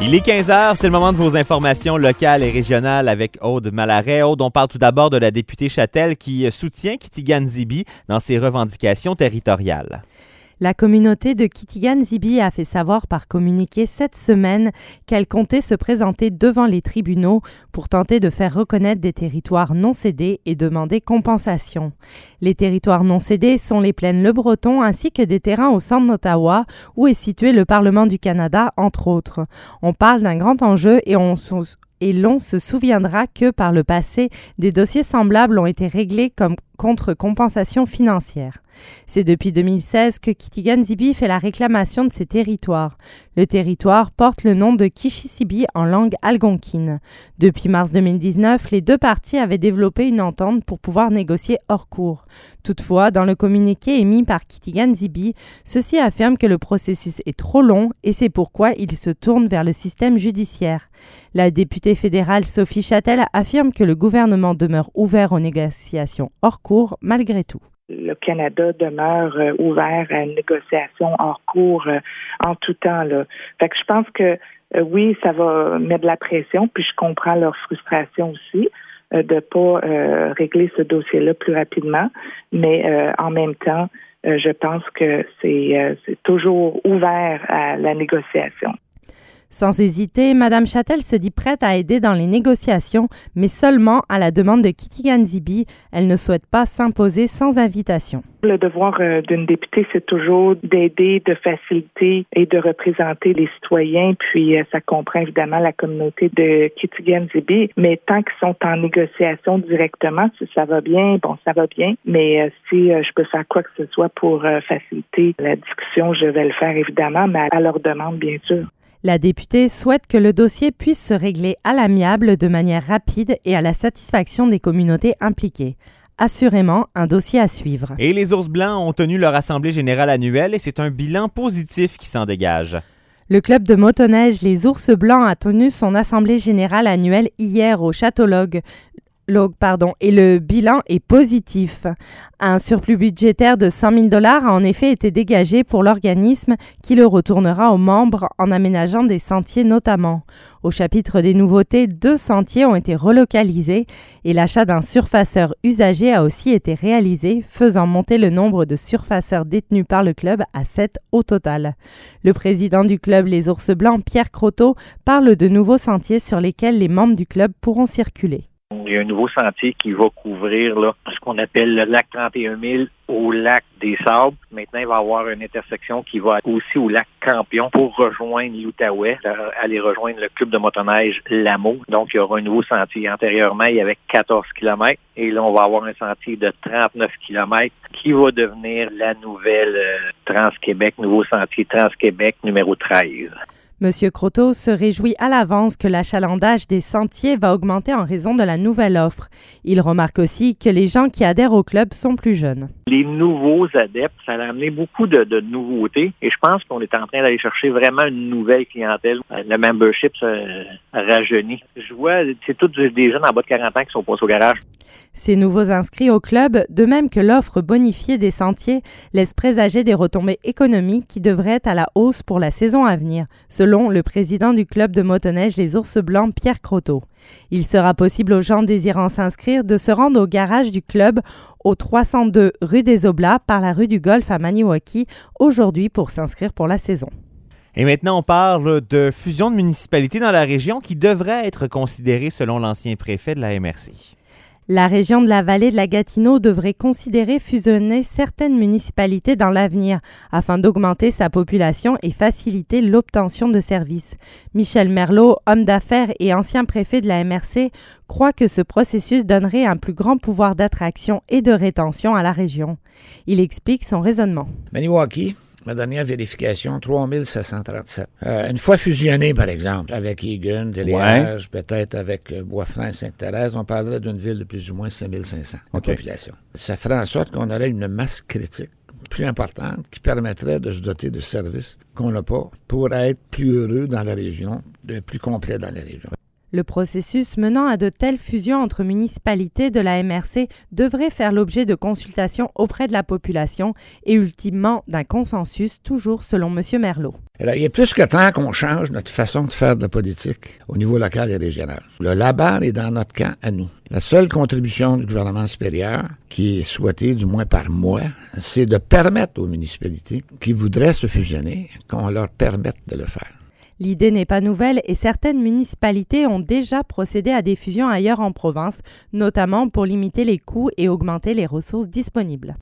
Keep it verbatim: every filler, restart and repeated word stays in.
Il est quinze heures, c'est le moment de vos informations locales et régionales avec Aude Malaret. Aude, on parle tout d'abord de la députée Chatel qui soutient Kitigan-Zibi dans ses revendications territoriales. La communauté de Kitigan-Zibi a fait savoir par communiqué cette semaine qu'elle comptait se présenter devant les tribunaux pour tenter de faire reconnaître des territoires non cédés et demander compensation. Les territoires non cédés sont les plaines Le Breton ainsi que des terrains au centre d'Ottawa où est situé le Parlement du Canada, entre autres. On parle d'un grand enjeu et on Et l'on se souviendra que, par le passé, des dossiers semblables ont été réglés comme contre compensation financière. C'est depuis deux mille seize que Kitigan-Zibi fait la réclamation de ces territoires. Le territoire porte le nom de Kichisibi en langue algonquine. Depuis mars deux mille dix-neuf, les deux parties avaient développé une entente pour pouvoir négocier hors cours. Toutefois, dans le communiqué émis par Kitigan-Zibi, ceux-ci affirment que le processus est trop long et c'est pourquoi ils se tournent vers le système judiciaire. La députée fédérale Sophie Chatel affirme que le gouvernement demeure ouvert aux négociations hors cours malgré tout. Le Canada demeure euh, ouvert à une négociation hors cours euh, en tout temps, là. Fait que je pense que euh, oui, ça va mettre de la pression, puis je comprends leur frustration aussi euh, de pas euh, régler ce dossier-là plus rapidement, mais euh, en même temps, euh, je pense que c'est, euh, c'est toujours ouvert à la négociation. Sans hésiter, Mme Chatel se dit prête à aider dans les négociations, mais seulement à la demande de Kitigan-Zibi. Elle ne souhaite pas s'imposer sans invitation. Le devoir euh, d'une députée, c'est toujours d'aider, de faciliter et de représenter les citoyens. Puis euh, ça comprend évidemment la communauté de Kitigan-Zibi. Mais tant qu'ils sont en négociation directement, si ça va bien, bon, ça va bien. Mais euh, si euh, je peux faire quoi que ce soit pour euh, faciliter la discussion, je vais le faire évidemment, mais à leur demande, bien sûr. La députée souhaite que le dossier puisse se régler à l'amiable de manière rapide et à la satisfaction des communautés impliquées. Assurément, un dossier à suivre. Et les Ours Blancs ont tenu leur assemblée générale annuelle et c'est un bilan positif qui s'en dégage. Le club de motoneige Les Ours Blancs a tenu son assemblée générale annuelle hier au Château Log. Log, pardon, et le bilan est positif. Un surplus budgétaire de cent mille dollars a en effet été dégagé pour l'organisme qui le retournera aux membres en aménageant des sentiers notamment. Au chapitre des nouveautés, deux sentiers ont été relocalisés et l'achat d'un surfaceur usagé a aussi été réalisé, faisant monter le nombre de surfaceurs détenus par le club à sept au total. Le président du club Les Ours Blancs, Pierre Croteau, parle de nouveaux sentiers sur lesquels les membres du club pourront circuler. Il y a un nouveau sentier qui va couvrir là, ce qu'on appelle le lac trente et un mille au lac des Sables. Maintenant, il va y avoir une intersection qui va aussi au lac Campion pour rejoindre l'Outaouais, aller rejoindre le club de motoneige L'Amour. Donc, il y aura un nouveau sentier. Antérieurement, il y avait quatorze kilomètres et là, on va avoir un sentier de trente-neuf kilomètres qui va devenir la nouvelle euh, Trans-Québec, nouveau sentier Trans-Québec numéro treize. Monsieur Croteau se réjouit à l'avance que l'achalandage des sentiers va augmenter en raison de la nouvelle offre. Il remarque aussi que les gens qui adhèrent au club sont plus jeunes. Les nouveaux adeptes, ça a amené beaucoup de, de nouveautés et je pense qu'on est en train d'aller chercher vraiment une nouvelle clientèle. Le membership se rajeunit. Je vois, c'est tous des jeunes en bas de quarante ans qui sont passés au garage. Ces nouveaux inscrits au club, de même que l'offre bonifiée des sentiers, laissent présager des retombées économiques qui devraient être à la hausse pour la saison à venir, selon le président du club de motoneige Les Ours Blancs, Pierre Croteau. Il sera possible aux gens désirant s'inscrire de se rendre au garage du club au trois cent deux rue des Oblats par la rue du Golfe à Maniwaki aujourd'hui pour s'inscrire pour la saison. Et maintenant, on parle de fusion de municipalités dans la région qui devrait être considérée selon l'ancien préfet de la M R C. La région de la vallée de la Gatineau devrait considérer fusionner certaines municipalités dans l'avenir afin d'augmenter sa population et faciliter l'obtention de services. Michel Merlot, homme d'affaires et ancien préfet de la M R C, croit que ce processus donnerait un plus grand pouvoir d'attraction et de rétention à la région. Il explique son raisonnement. Maniwaki, ma dernière vérification, trois mille sept cent trente-sept. Euh, une fois fusionné, par exemple, avec Egan, Déléage, ouais. peut-être avec euh, Boisfranc, Sainte-Thérèse, on parlerait d'une ville de plus ou moins cinq mille cinq cents de okay. population. Ça ferait en sorte qu'on aurait une masse critique plus importante qui permettrait de se doter de services qu'on n'a pas pour être plus heureux dans la région, de plus complet dans la région. Le processus menant à de telles fusions entre municipalités de la M R C devrait faire l'objet de consultations auprès de la population et ultimement d'un consensus, toujours selon M. Merlot. Alors, il est plus que temps qu'on change notre façon de faire de la politique au niveau local et régional. Le la balle est dans notre camp à nous. La seule contribution du gouvernement supérieur, qui est souhaitée du moins par moi, c'est de permettre aux municipalités qui voudraient se fusionner qu'on leur permette de le faire. L'idée n'est pas nouvelle et certaines municipalités ont déjà procédé à des fusions ailleurs en province, notamment pour limiter les coûts et augmenter les ressources disponibles.